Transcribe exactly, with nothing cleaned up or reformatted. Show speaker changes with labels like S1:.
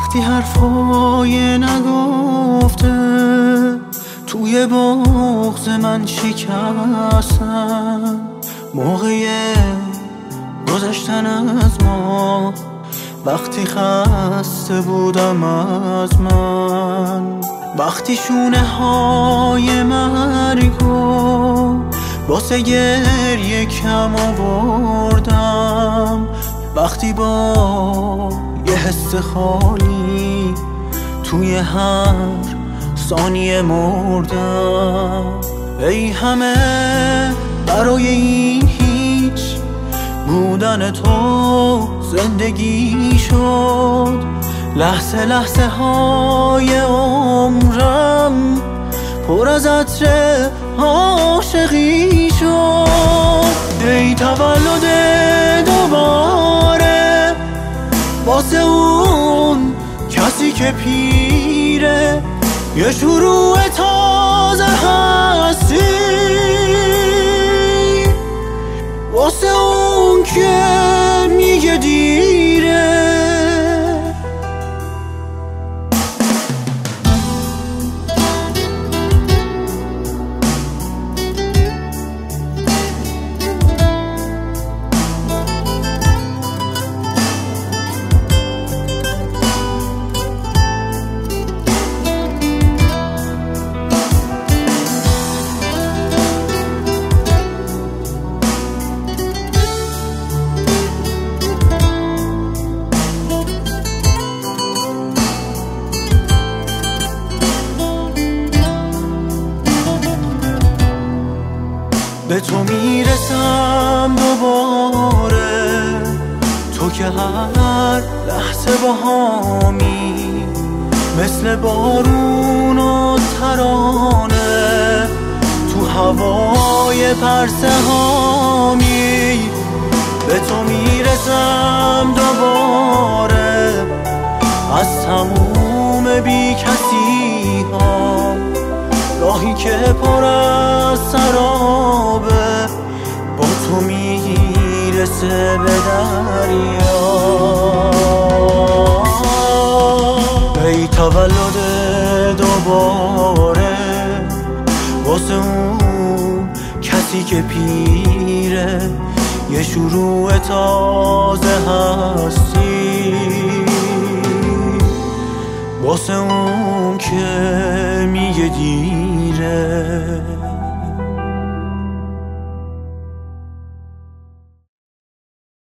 S1: وقتی حرفای نگفته توی بغض من شکستن، موقع گذشتن از ما، وقتی خسته بودم از من، وقتی شونه های مرگو واسه گریه کم آوردم، وقتی با یه حس خالی توی هر ثانیه مردم. ای همه برای این هیچ بودن تو زندگی شد، لحظه لحظه های عمرم پر از عطر عاشقی شد. ای تولد دوباره واسه اون کسی که پیره، یه شروع تازه هستی واسه اون که میگه دیره. به تو میرسم دوباره، تو که هر لحظه با هامی، مثل بارون و ترانه تو هوای پرسه هامی. به تو میرسم دوباره از تموم بی کسی ها، راهی که پر از سرابه با تو میرسه به دریا. ای تولد دوباره واسه اون کسی که پیره، یه شروع تازه هستی واسه اون که میگه دیره.